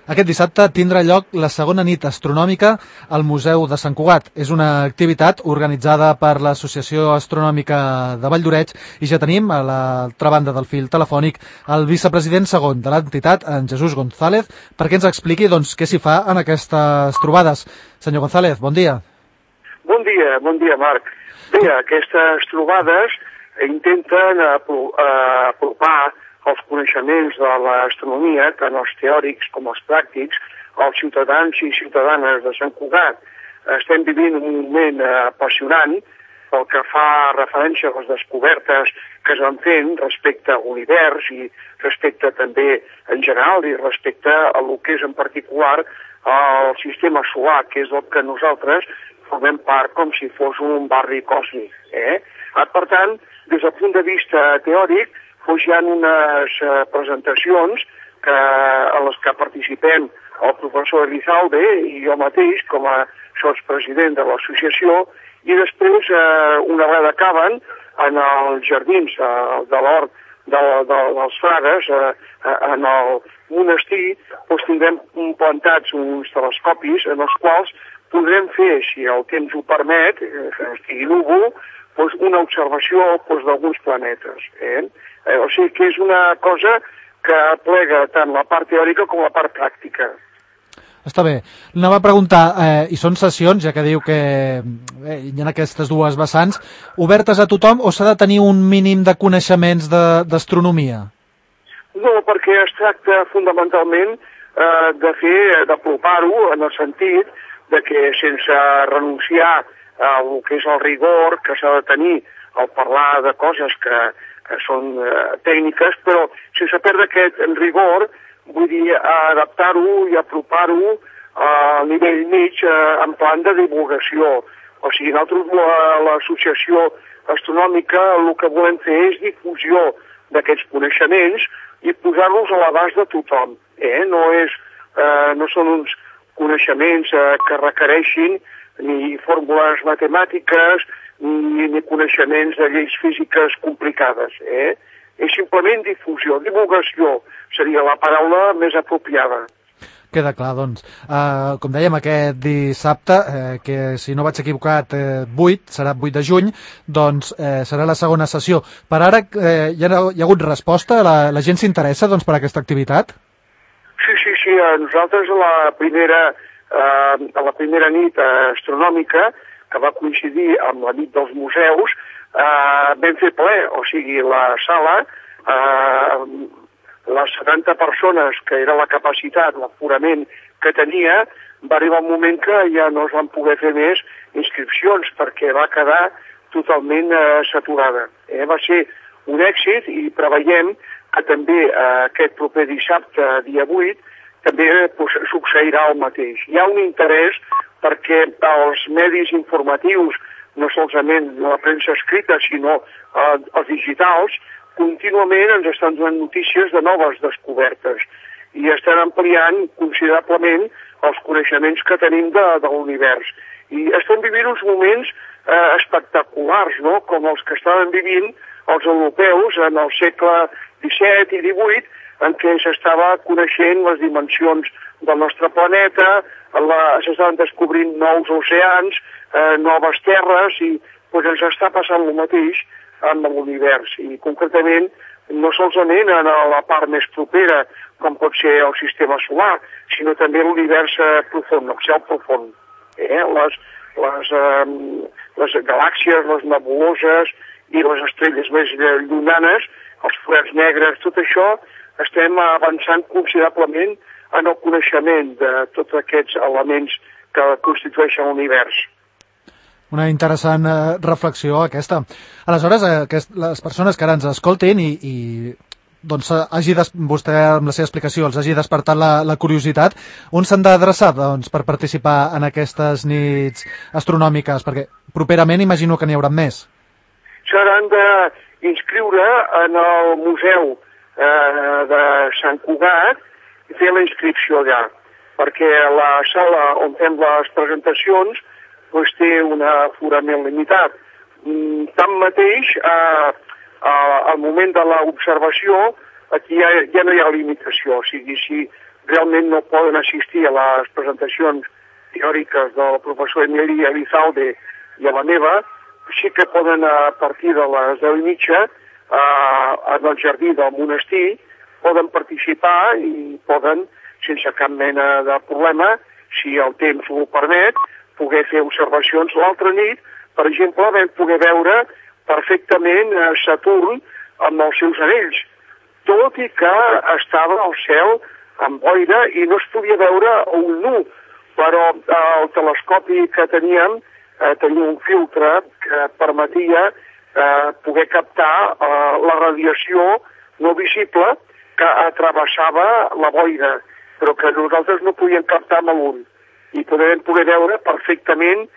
Aquest dissabte tindrà lloc la segona nit astronòmica al Museu de Sant Cugat. És una activitat organitzada per l'Associació Astronòmica de Valldoreix i ja tenim a l'altra banda del fil telefònic el vicepresident segon de l'entitat, en Jesús González, perquè ens expliqui què s'hi fa en aquestes trobades. Senyor González, bon dia. Bon dia, Marc. Bé, aquestes trobades intenten apropar els coneixements de l'astronomia, tant els teòrics com els pràctics, als ciutadans i ciutadanes de Sant Cugat. Estem vivint un moment apassionant pel que fa referència a les descobertes que es van fent respecte a l'univers i respecte també en general i respecte a lo que és en particular el sistema solar, que és el que nosaltres formem part com si fos un barri còsmic. Per tant, des del punt de vista teòric, hi ha unes presentacions a les que participem el professor Elizalde i jo mateix com a sotspresident de l'associació, i després, una vegada acaben, en els jardins de l'hort dels frares, en el monestir, tindrem plantats uns telescopis en els quals podrem fer, si el temps ho permet, que estigui núvol, una observació d'alguns planetes. O sigui que és una cosa que aplega tant la part teòrica com la part pràctica. Està bé. Anava a preguntar, i són sessions, ja que diu que hi ha aquestes dues vessants, obertes a tothom o s'ha de tenir un mínim de coneixements d'astronomia? No, perquè es tracta fundamentalment d'apropar-ho en el sentit de que sense renunciar al que és el rigor que s'ha de tenir al parlar de coses que són tècniques, però sense perdre aquest rigor, vull dir, adaptar-ho i apropar-ho a nivell mig en plan de divulgació. O sigui, nosaltres, l'associació astronòmica, el que volem fer és difusió d'aquests coneixements i posar-los a l'abast de tothom. No són uns coneixements que requereixin ni fórmules matemàtiques ni coneixements de lleis físiques complicades. És simplement difusió, divulgació seria la paraula més apropiada. Queda clar, doncs. Com dèiem, aquest dissabte, que si no vaig equivocat, serà 8 de juny, doncs serà la segona sessió. Per ara hi ha hagut resposta? La gent s'interessa per aquesta activitat? Sí. Nosaltres a la primera nit astronòmica, que va coincidir amb la nit dels museus, vam fer ple, o sigui, la sala, les 70 persones, que era la capacitat, l'aforament que tenia, va arribar un moment que ja no es van poder fer més inscripcions perquè va quedar totalment saturada. Va ser un èxit i preveiem que també aquest proper dissabte, dia 8, també succeirà el mateix. Hi ha un interès perquè els medis informatius, no solament la premsa escrita, sinó els digitals, contínuament ens estan donant notícies de noves descobertes i estan ampliant considerablement els coneixements que tenim de l'univers. I estem vivint uns moments espectaculars, no?, com els que estaven vivint els europeus en el segle XVII i XVIII, en què s'estava coneixent les dimensions del nostre planeta, s'estaven descobrint nous oceans, noves terres, i ens està passant el mateix amb l'univers. I concretament, no solament en la part més propera, com pot ser el sistema solar, sinó també l'univers profund, el cel profund. Les galàxies, les nebuloses i les estrelles més llunyanes, els forats negres, tot això, estem avançant considerablement en el coneixement de tots aquests elements que constitueixen l'univers. Una interessant reflexió aquesta. Aleshores, les persones que ara ens escoltin i vostè amb la seva explicació els hagi despertat la curiositat, on s'han d'adreçar per participar en aquestes nits astronòmiques? Perquè properament imagino que n'hi haurà més. S'hauran d'inscriure en el Museu de Sant Cugat i fer la inscripció allà, perquè la sala on fem les presentacions té un aforament limitat. Tanmateix, al moment de l'observació, aquí ja no hi ha limitació. O sigui, si realment no poden assistir a les presentacions teòriques del professor Emili Elizalde i a la meva, sí que poden a partir de les 10:30 en el jardí del monestir, poden participar i poden, sense cap mena de problema, si el temps ho permet, poder fer observacions. L'altra nit, per exemple, vam poder veure perfectament Saturn amb els seus anells, tot i que estava al cel amb boira i no es podia veure un nu, però el telescopi que teníem tenia un filtre que permetia poder captar la radiació no visible que travessava la boira, però que nosaltres no podíem captar amb l'ull. I podem poder veure perfectament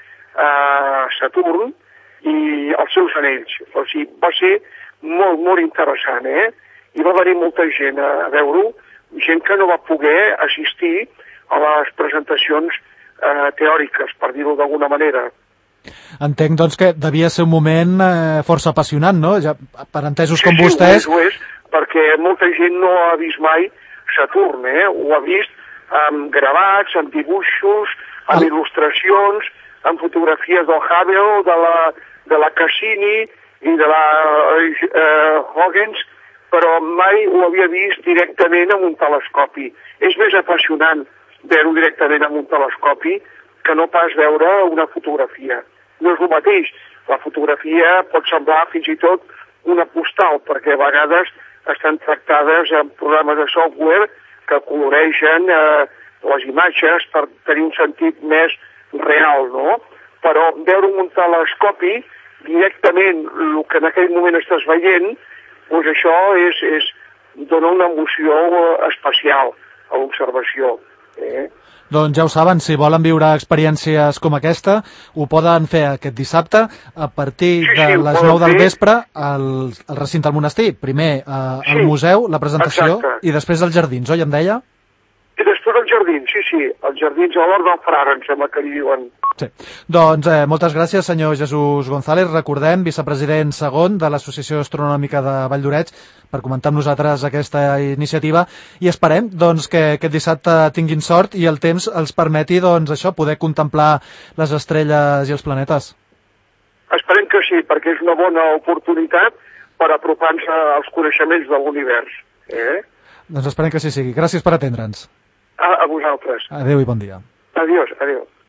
Saturn i els seus anells. O sigui, va ser molt, molt interessant, I va venir molta gent a veure-ho, gent que no va poder assistir a les presentacions teòriques, per dir-ho d'alguna manera. Entenc, doncs, que devia ser un moment força apassionant, no? Ja, per entesos com vostès... Sí, ho és, perquè molta gent no ha vist mai Saturn, Ho ha vist amb gravats, amb dibuixos, amb il·lustracions, amb fotografies del Hubble, de la Cassini i de la Huygens, però mai ho havia vist directament amb un telescopi. És més apassionant veure-ho directament amb un telescopi que no pas veure una fotografia. No és el mateix. La fotografia pot semblar fins i tot una postal, perquè a vegades estan tractades en programes de software que coloregen les imatges per tenir un sentit més real, no? Però veure un telescopi directament el que en aquell moment estàs veient, doncs això dona una emoció especial a l'observació. Doncs ja ho saben, si volen viure experiències com aquesta, ho poden fer aquest dissabte a partir de les 9 del vespre al recinte del monestir. Primer al museu, la presentació, i després als jardins, oi, em deia? I després als jardins, sí, als jardins a l'Hort del Frare, em sembla que li diuen. Sí. Doncs moltes gràcies, senyor Jesús González, recordem, vicepresident segon de l'Associació Astronòmica de Valldoreix, per comentar amb nosaltres aquesta iniciativa, i esperem doncs, que aquest dissabte tinguin sort i el temps els permeti doncs, això, poder contemplar les estrelles i els planetes. Esperem que sí, perquè és una bona oportunitat per apropar-nos als coneixements de l'univers. Doncs esperem que sí sigui. Gràcies per atendre'ns. A vosaltres. Adéu i bon dia. Adiós.